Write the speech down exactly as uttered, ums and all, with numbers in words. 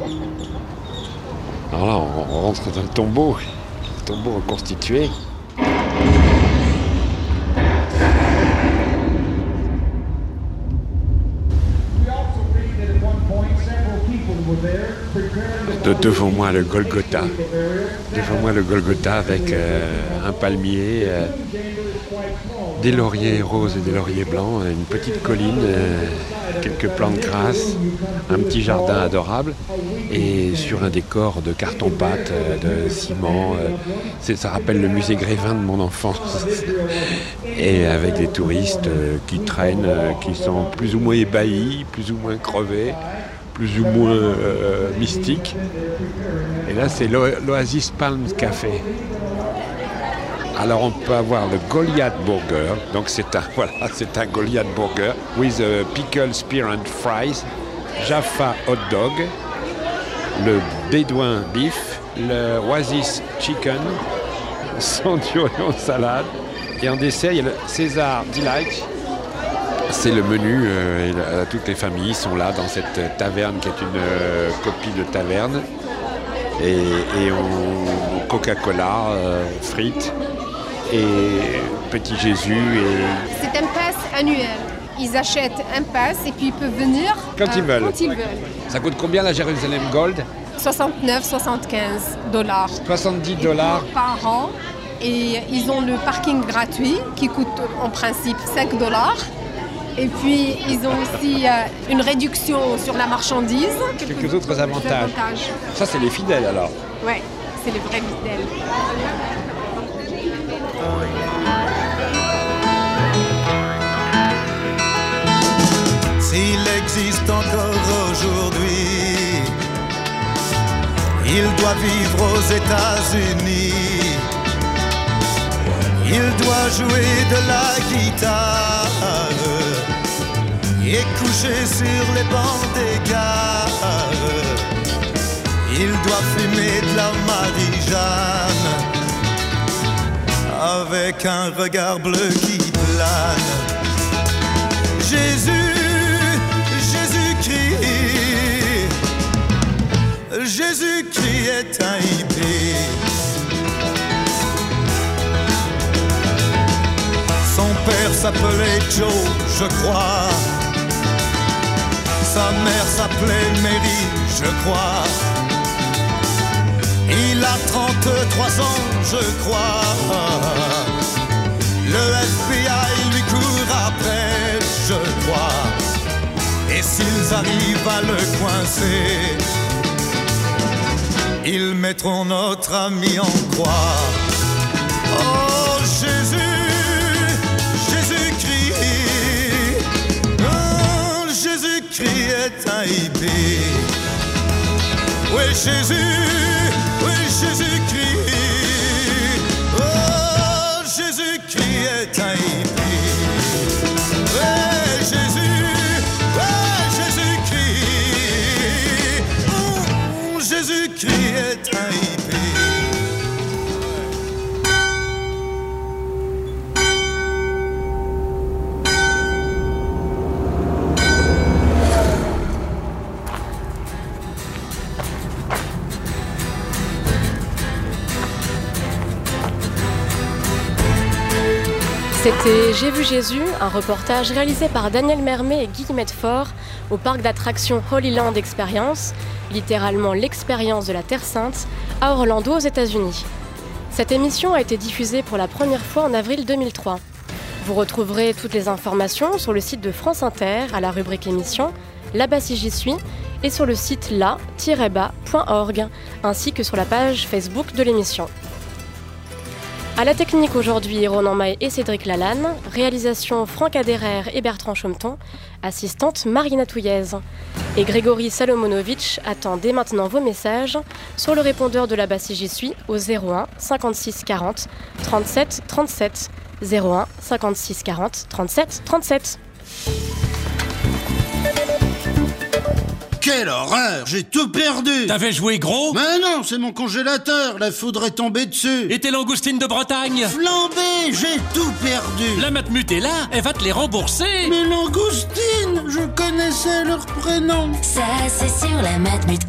Alors là, on rentre dans le tombeau, le tombeau reconstitué. De devant moi le Golgotha, devant moi le Golgotha avec euh, un palmier, euh, des lauriers roses et des lauriers blancs, une petite colline, euh, quelques plantes grasses, un petit jardin adorable et sur un décor de carton-pâte, euh, de ciment. Euh, c'est, ça rappelle le musée Grévin de mon enfance. Et avec des touristes euh, qui traînent, euh, qui sont plus ou moins ébahis, plus ou moins crevés, plus ou moins euh, mystique. Et là, c'est l'Oasis Palms Café. Alors, on peut avoir le Goliath Burger. Donc, c'est un, voilà, c'est un Goliath Burger with a pickle, spear and fries, Jaffa hot dog, le Bédouin beef, le Oasis chicken, Centurion salade. Et en dessert, il y a le César Delight. C'est le menu, euh, toutes les familles sont là dans cette taverne qui est une euh, copie de taverne. Et, et on, Coca-Cola, euh, frites et petit Jésus. Et... C'est un pass annuel. Ils achètent un pass et puis ils peuvent venir quand, euh, ils, veulent. quand ils veulent. Ça coûte combien la Jérusalem Gold ? soixante-neuf soixante-quinze dollars. soixante-dix dollars par an. Et ils ont le parking gratuit qui coûte en principe cinq dollars. Et puis, ils ont aussi euh, une réduction sur la marchandise. Quelques, quelques autres avantages. avantages. Ça, c'est les fidèles, alors ? Oui, c'est les vrais fidèles. S'il existe encore aujourd'hui, il doit vivre aux États-Unis. Il doit jouer de la guitare et coucher sur les bancs des gares. Il doit fumer de la Marie-Jeanne avec un regard bleu qui plane. Jésus, Jésus-Christ, Jésus-Christ est un hippie. Son père s'appelait Joe, je crois. Sa mère s'appelait Mary, je crois. Il a trente-trois ans, je crois. Le F B I lui court après, je crois. Et s'ils arrivent à le coincer, ils mettront notre ami en croix. Oh Jésus, Jésus-Christ est un hippie. Oui, Jésus, oui, Jésus-Christ. Oh, Jésus-Christ est un hippie. Oui, Jésus, oui, Jésus-Christ. Oh, Jésus-Christ est un hippie. C'était J'ai vu Jésus, un reportage réalisé par Daniel Mermet et Guillemette Faure au parc d'attractions Holy Land Experience, littéralement l'expérience de la Terre Sainte, à Orlando aux États-Unis. Cette émission a été diffusée pour la première fois en avril deux mille trois. Vous retrouverez toutes les informations sur le site de France Inter à la rubrique émission, là-bas si j'y suis, et sur le site la tiret bas point org, ainsi que sur la page Facebook de l'émission. À la technique aujourd'hui, Ronan Maille et Cédric Lalanne. Réalisation Franck Aderer et Bertrand Chaumeton. Assistante Marina Touillez. Et Grégory Salomonovitch attend dès maintenant vos messages sur le répondeur de là-bas si j'y suis au zéro un cinquante-six quarante trente-sept trente-sept. zéro un cinquante-six quarante trente-sept trente-sept. Quelle horreur! J'ai tout perdu! T'avais joué gros? Mais non, c'est mon congélateur, la foudre est tombée dessus! Et tes langoustines de Bretagne? Flambé, j'ai tout perdu! La Matmut est là, elle va te les rembourser! Mais langoustines, je connaissais leur prénom! Ça, c'est sur la Matmut.